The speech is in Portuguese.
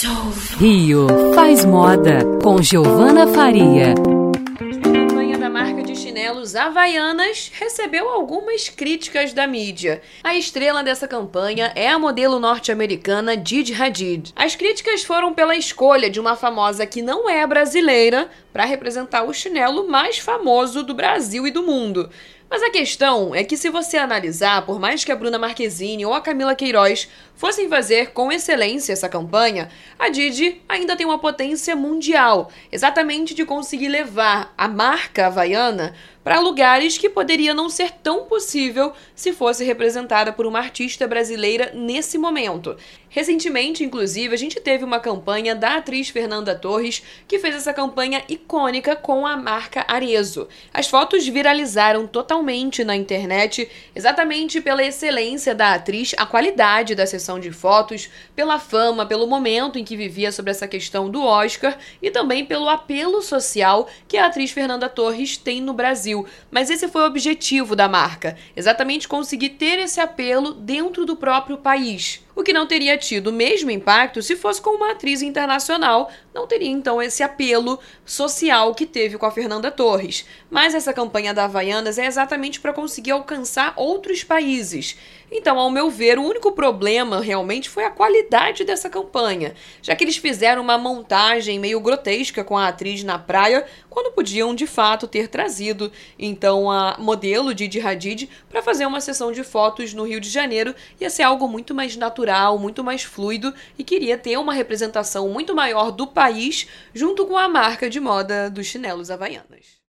Rio Faz Moda, com Giovana Faria. A campanha da marca de chinelos Havaianas recebeu algumas críticas da mídia. A estrela dessa campanha é a modelo norte-americana Gigi Hadid. As críticas foram pela escolha de uma famosa que não é brasileira para representar o chinelo mais famoso do Brasil e do mundo. Mas a questão é que, se você analisar, por mais que a Bruna Marquezine ou a Camila Queiroz fossem fazer com excelência essa campanha, a Gigi ainda tem uma potência mundial, exatamente de conseguir levar a marca havaiana para lugares que poderia não ser tão possível se fosse representada por uma artista brasileira nesse momento. Recentemente, inclusive, a gente teve uma campanha da atriz Fernanda Torres, que fez essa campanha icônica com a marca Arezzo. As fotos viralizaram totalmente na internet, exatamente pela excelência da atriz, a qualidade da sessão de fotos, pela fama, pelo momento em que vivia sobre essa questão do Oscar e também pelo apelo social que a atriz Fernanda Torres tem no Brasil. Mas esse foi o objetivo da marca, exatamente conseguir ter esse apelo dentro do próprio país. O que não teria tido o mesmo impacto se fosse com uma atriz internacional, não teria então esse apelo social que teve com a Fernanda Torres. Mas essa campanha da Havaianas é exatamente para conseguir alcançar outros países. Então, ao meu ver, o único problema realmente foi a qualidade dessa campanha, já que eles fizeram uma montagem meio grotesca com a atriz na praia, quando podiam de fato ter trazido então a modelo Gigi Hadid para fazer uma sessão de fotos no Rio de Janeiro. Ia ser algo muito mais natural, muito mais fluido, e queria ter uma representação muito maior do país junto com a marca de moda dos chinelos Havaianas.